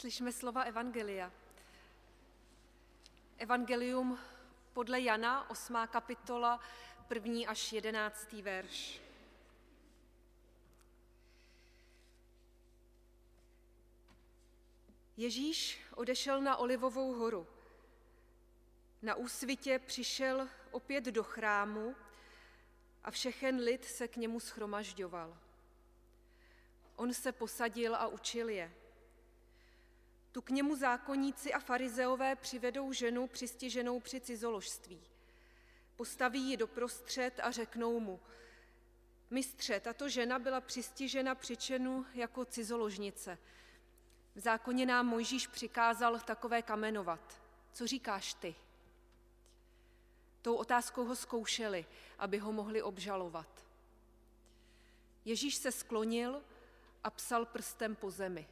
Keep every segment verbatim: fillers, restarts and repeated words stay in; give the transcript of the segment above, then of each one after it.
Slyšme slova Evangelia. Evangelium podle Jana, osmá kapitola, první až jedenáctý verš. Ježíš odešel na Olivovou horu. Na úsvitě přišel opět do chrámu a všechen lid se k němu shromažďoval. On se posadil a učil je. Tu k němu zákonníci a farizeové přivedou ženu přistiženou při cizoložství. Postaví ji doprostřed a řeknou mu: Mistře, tato žena byla přistižena při činu jako cizoložnice. V zákoně nám Mojžíš přikázal takové kamenovat. Co říkáš ty? Tou otázkou ho zkoušeli, aby ho mohli obžalovat. Ježíš se sklonil a psal prstem po zemi.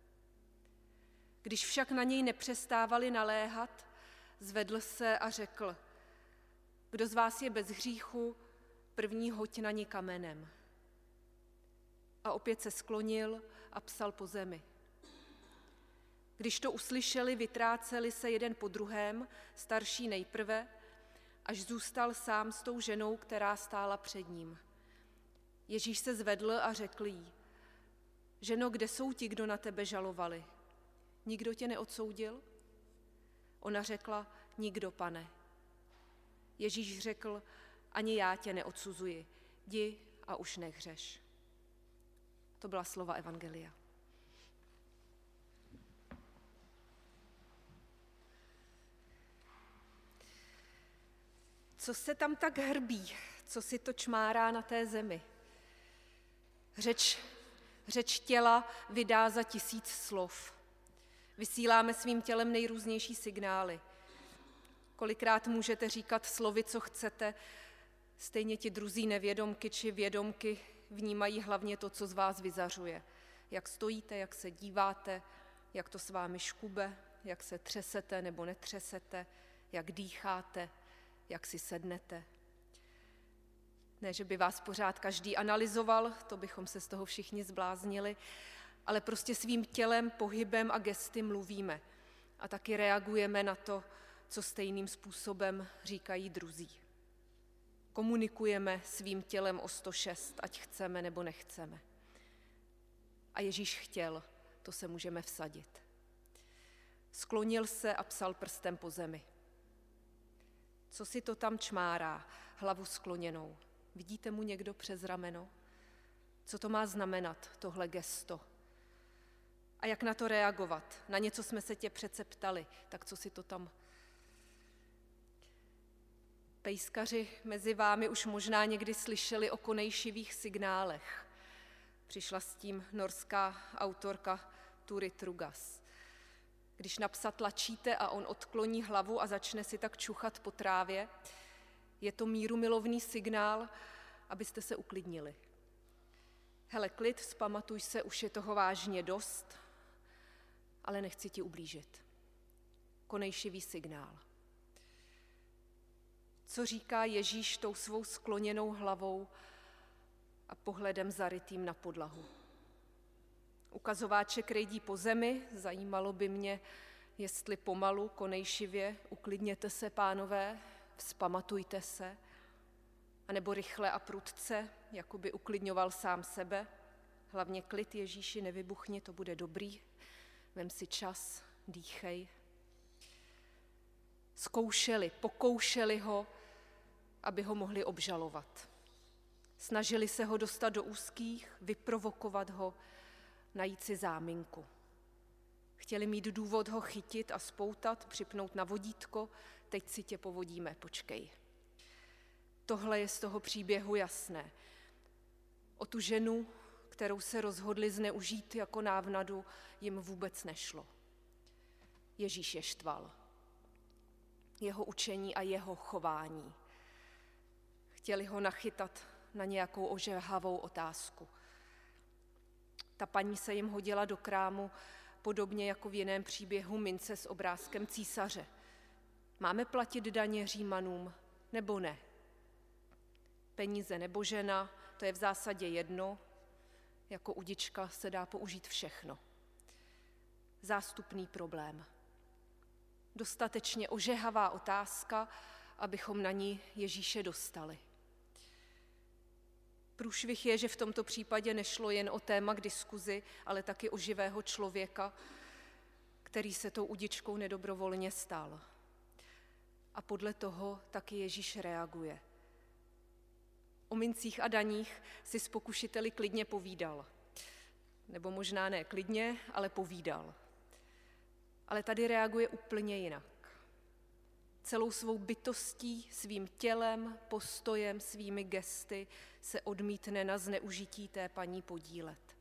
Když však na něj nepřestávali naléhat, zvedl se a řekl: Kdo z vás je bez hříchu, první hoď na ní kamenem. A opět se sklonil a psal po zemi. Když to uslyšeli, vytráceli se jeden po druhém, starší nejprve, až zůstal sám s tou ženou, která stála před ním. Ježíš se zvedl a řekl jí: Ženo, kde jsou ti, kdo na tebe žalovali? Nikdo tě neodsoudil? Ona řekla: Nikdo, pane. Ježíš řekl: Ani já tě neodsuzuji. Jdi a už nehřeš. To byla slova Evangelia. Co se tam tak hrbí, co si to čmárá na té zemi? Řeč, řeč těla vydá za tisíc slov. Vysíláme svým tělem nejrůznější signály. Kolikrát můžete říkat slovy, co chcete, stejně ti druzí nevědomky či vědomky vnímají hlavně to, co z vás vyzařuje. Jak stojíte, jak se díváte, jak to s vámi škube, jak se třesete nebo netřesete, jak dýcháte, jak si sednete. Ne, že by vás pořád každý analyzoval, to bychom se z toho všichni zbláznili, ale prostě svým tělem, pohybem a gesty mluvíme a taky reagujeme na to, co stejným způsobem říkají druzí. Komunikujeme svým tělem o sto šest, ať chceme nebo nechceme. A Ježíš chtěl, to se můžeme vsadit. Sklonil se a psal prstem po zemi. Co si to tam čmárá, hlavu skloněnou? Vidíte mu někdo přes rameno? Co to má znamenat, tohle gesto? A jak na to reagovat? Na něco jsme se tě přece ptali, tak co si to tam... Pejskaři mezi vámi už možná někdy slyšeli o konejšivých signálech. Přišla s tím norská autorka Turid Rugas. Když na psa tlačíte a on odkloní hlavu a začne si tak čuchat po trávě, je to mírumilovný signál, abyste se uklidnili. Hele, klid, vzpamatuj se, už je toho vážně dost, ale nechci ti ublížit. Konejšivý signál. Co říká Ježíš tou svou skloněnou hlavou a pohledem zarytým na podlahu? Ukazováček rejdí po zemi, zajímalo by mě, jestli pomalu, konejšivě, uklidněte se, pánové, vzpamatujte se, anebo rychle a prudce, jako by uklidňoval sám sebe. Hlavně klid, Ježíši, nevybuchni, to bude dobrý, vem si čas, dýchej. Zkoušeli, pokoušeli ho, aby ho mohli obžalovat. Snažili se ho dostat do úzkých, vyprovokovat ho, najít si záminku. Chtěli mít důvod ho chytit a spoutat, připnout na vodítko, teď si tě povodíme, počkej. Tohle je z toho příběhu jasné. O tu ženu, kterou se rozhodli zneužít jako návnadu, jim vůbec nešlo. Ježíš je štval. Jeho učení a jeho chování. Chtěli ho nachytat na nějakou ožehavou otázku. Ta paní se jim hodila do krámu, podobně jako v jiném příběhu mince s obrázkem císaře. Máme platit daně Římanům, nebo ne? Peníze nebo žena, to je v zásadě jedno, jako udička se dá použít všechno. zástupný problém. Dostatečně ožehavá otázka, abychom na ní Ježíše dostali. Průšvih je, že v tomto případě nešlo jen o téma k diskuzi, ale taky o živého člověka, který se tou udičkou nedobrovolně stal. A podle toho taky Ježíš reaguje. O mincích a daních si s pokušiteli klidně povídal. Nebo možná ne klidně, ale povídal. Ale tady reaguje úplně jinak. Celou svou bytostí, svým tělem, postojem, svými gesty se odmítne na zneužití té paní podílet.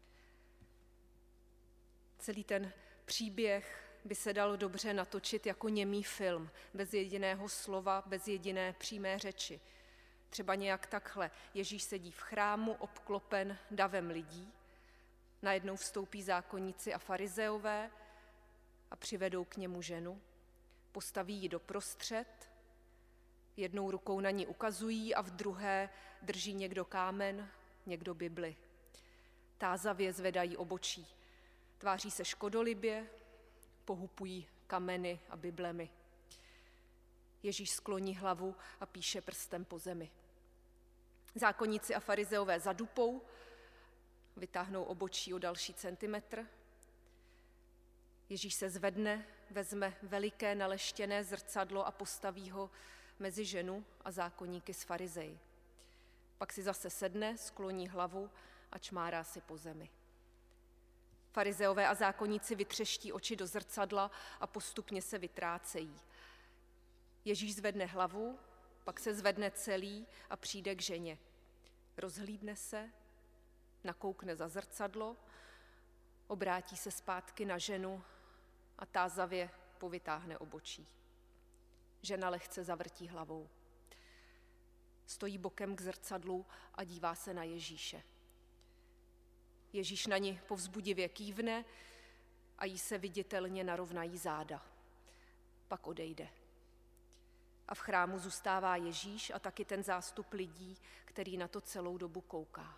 Celý ten příběh by se dal dobře natočit jako němý film, bez jediného slova, bez jediné přímé řeči. Třeba nějak takhle. Ježíš sedí v chrámu, obklopen davem lidí, najednou vstoupí zákonníci a farizeové a přivedou k němu ženu, postaví ji doprostřed, jednou rukou na ní ukazují a v druhé drží někdo kámen, někdo Bibli. Tázavě zvedají obočí, tváří se škodolibě, pohupují kameny a biblemi. Ježíš skloní hlavu a píše prstem po zemi. Zákonníci a farizeové zadupou, vytáhnou obočí o další centimetr. Ježíš se zvedne, vezme veliké naleštěné zrcadlo a postaví ho mezi ženu a zákonníky s farizeji. Pak si zase sedne, skloní hlavu a čmárá si po zemi. Farizeové a zákonníci vytřeští oči do zrcadla a postupně se vytrácejí. Ježíš zvedne hlavu, pak se zvedne celý a přijde k ženě. Rozhlídne se, nakoukne za zrcadlo, obrátí se zpátky na ženu a tázavě povytáhne obočí. Žena lehce zavrtí hlavou. Stojí bokem k zrcadlu a dívá se na Ježíše. Ježíš na ní povzbudivě kývne a jí se viditelně narovnají záda. Pak odejde. A v chrámu zůstává Ježíš a taky ten zástup lidí, který na to celou dobu kouká.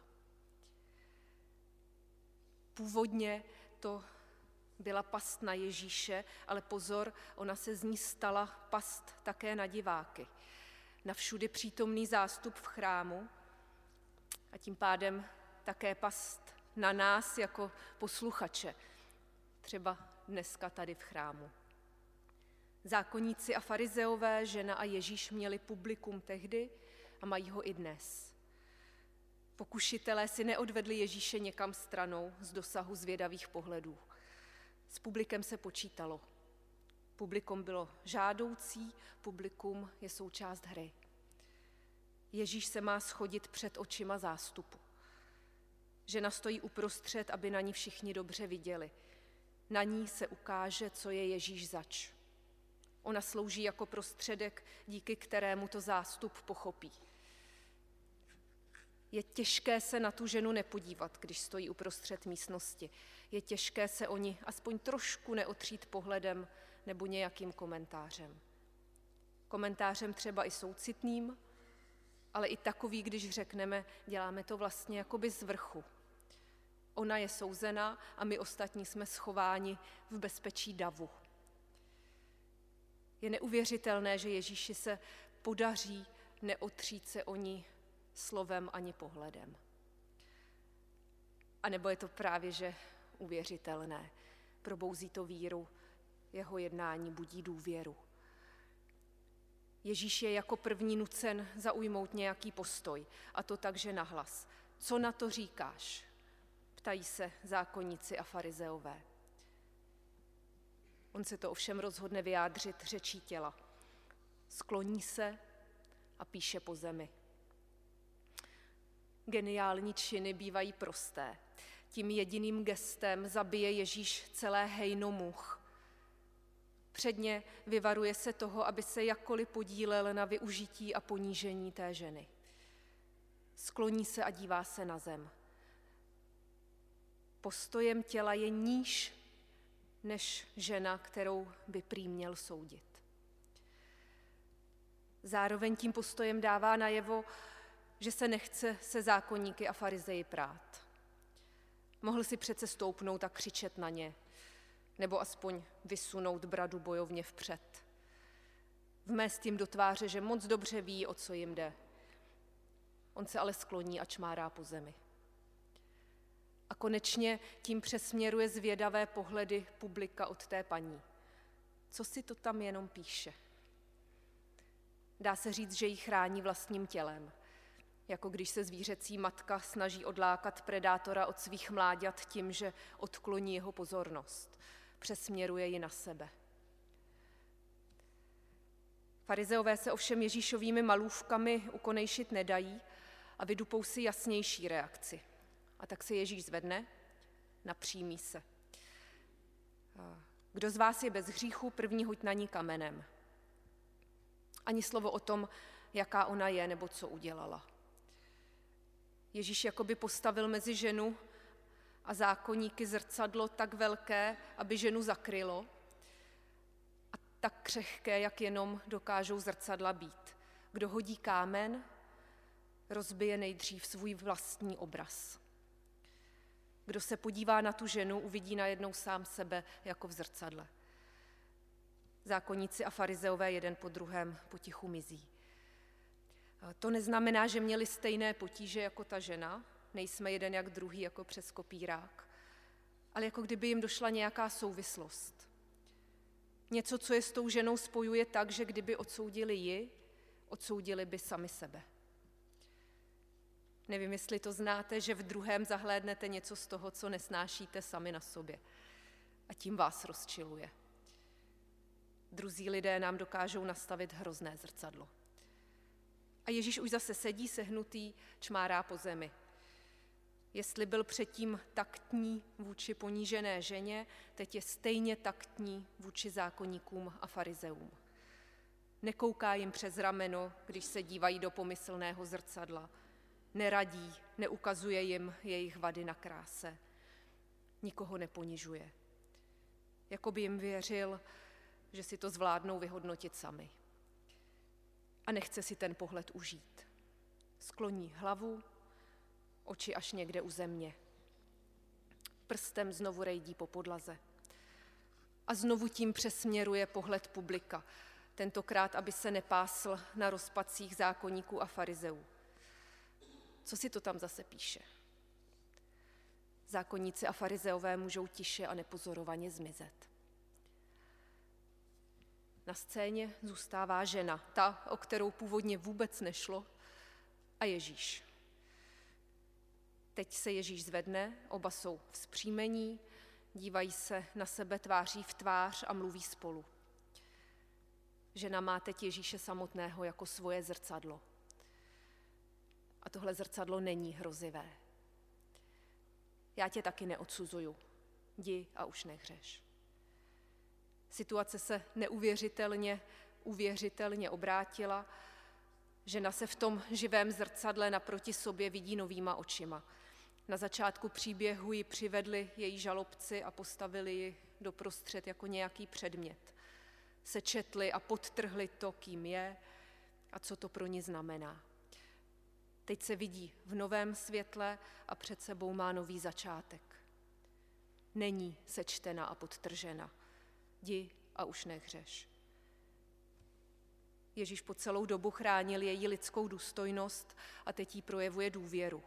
Původně to byla past na Ježíše, ale pozor, ona se z ní stala past také na diváky. Na všudy přítomný zástup v chrámu a tím pádem také past na nás jako posluchače, třeba dneska tady v chrámu. Zákonníci a farizeové, žena a Ježíš měli publikum tehdy a mají ho i dnes. Pokušitelé si neodvedli Ježíše někam stranou z dosahu zvědavých pohledů. S publikem se počítalo. Publikum bylo žádoucí, publikum je součást hry. Ježíš se má schodit před očima zástupu. Žena stojí uprostřed, aby na ní všichni dobře viděli. Na ní se ukáže, co je Ježíš zač. Ona slouží jako prostředek, díky kterému to zástup pochopí. Je těžké se na tu ženu nepodívat, když stojí uprostřed místnosti. Je těžké se o ní aspoň trošku neotřít pohledem nebo nějakým komentářem. Komentářem třeba i soucitným, ale i takový, když řekneme, děláme to vlastně jakoby z vrchu. Ona je souzená a my ostatní jsme schováni v bezpečí davu. Je neuvěřitelné, že Ježíši se podaří neotřít se o ní slovem ani pohledem. A nebo je to právě, že uvěřitelné. Probouzí to víru, jeho jednání budí důvěru. Ježíš je jako první nucen zaujmout nějaký postoj, a to tak, že nahlas. Co na to říkáš? Ptají se zákonníci a farizeové. On se to ovšem rozhodne vyjádřit řečí těla. Skloní se a píše po zemi. Geniální činy bývají prosté. Tím jediným gestem zabije Ježíš celé hejno much. Předně vyvaruje se toho, aby se jakkoliv podílel na využití a ponížení té ženy. Skloní se a dívá se na zem. Postojem těla je níž než žena, kterou by prý měl soudit. Zároveň tím postojem dává najevo, že se nechce se zákonníky a farizeji prát. Mohl si přece stoupnout a křičet na ně. nebo aspoň vysunout bradu bojovně vpřed. Vmést jim do tváře, že moc dobře ví, o co jim jde. On se ale skloní a čmárá po zemi. A konečně tím přesměruje zvědavé pohledy publika od té paní. Co si to tam jenom píše? Dá se říct, že ji chrání vlastním tělem, jako když se zvířecí matka snaží odlákat predátora od svých mláďat tím, že odkloní jeho pozornost, přesměruje ji na sebe. Farizeové se ovšem Ježíšovými malůvkami ukonejšit nedají a vydupou si jasnější reakci. A tak se Ježíš zvedne, napřímí se. Kdo z vás je bez hříchu, první hoď na ní kamenem. Ani slovo o tom, jaká ona je nebo co udělala. Ježíš jakoby postavil mezi ženu a zákoníky zrcadlo tak velké, aby ženu zakrylo, a tak křehké, jak jenom dokážou zrcadla být. Kdo hodí kámen, rozbije nejdřív svůj vlastní obraz. Kdo se podívá na tu ženu, uvidí najednou sám sebe jako v zrcadle. Zákonníci a farizeové jeden po druhém potichu mizí. To neznamená, že měli stejné potíže jako ta žena, nejsme jeden jak druhý jako přes kopírák, ale jako kdyby jim došla nějaká souvislost. Něco, co je s tou ženou spojuje tak, že kdyby odsoudili ji, odsoudili by sami sebe. Nevím, jestli to znáte, že v druhém zahlédnete něco z toho, co nesnášíte sami na sobě. A tím vás rozčiluje. Druzí lidé nám dokážou nastavit hrozné zrcadlo. A Ježíš už zase sedí sehnutý, čmárá po zemi. Jestli byl předtím taktní vůči ponížené ženě, teď je stejně taktní vůči zákonníkům a farizeům. Nekouká jim přes rameno, když se dívají do pomyslného zrcadla. Neradí, neukazuje jim jejich vady na kráse. Nikoho neponižuje. Jakoby jim věřil, že si to zvládnou vyhodnotit sami. A nechce si ten pohled užít. Skloní hlavu, oči až někde u země. Prstem znovu rejdí po podlaze. A znovu tím přesměruje pohled publika, tentokrát, aby se nepásl na rozpacích zákonníků a farizeů. Co si to tam zase píše? Zákonníci a farizeové můžou tiše a nepozorovaně zmizet. Na scéně zůstává žena, ta, o kterou původně vůbec nešlo, a Ježíš. Teď se Ježíš zvedne, oba jsou vzpřímení, dívají se na sebe tváří v tvář a mluví spolu. Žena má teď Ježíše samotného jako svoje zrcadlo. A tohle zrcadlo není hrozivé. Já tě taky neodsuzuju. Jdi a už nehřeš. Situace se neuvěřitelně, uvěřitelně obrátila. Žena se v tom živém zrcadle naproti sobě vidí novýma očima. Na začátku příběhu ji přivedli její žalobci a postavili ji doprostřed jako nějaký předmět. Sečetli a podtrhli to, kým je a co to pro ní znamená. Teď se vidí v novém světle a před sebou má nový začátek. Není sečtena a podtržena. Jdi a už nehřeš. Ježíš po celou dobu chránil její lidskou důstojnost a teď jí projevuje důvěru.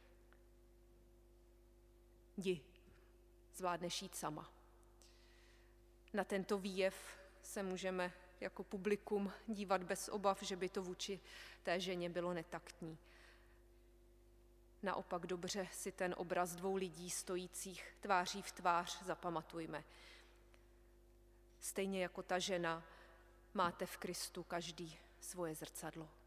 Jdi, zvládneš jít sama. Na tento výjev se můžeme jako publikum dívat bez obav, že by to vůči té ženě bylo netaktní. Naopak dobře si ten obraz dvou lidí stojících tváří v tvář zapamatujme. Stejně jako ta žena máte v Kristu každý svoje zrcadlo.